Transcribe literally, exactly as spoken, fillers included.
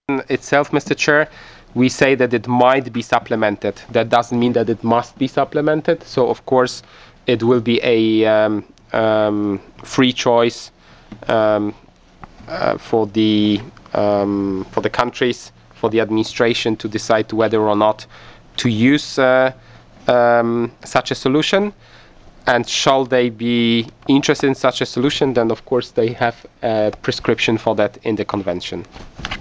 itself, Mister Chair, we say that it might be supplemented. That doesn't mean that it must be supplemented. So of course it will be a um, um, free choice um, uh, for the um, for the countries, for the administration to decide whether or not to use uh, um, such a solution. And shall they be interested in such a solution, then of course they have a prescription for that in the convention.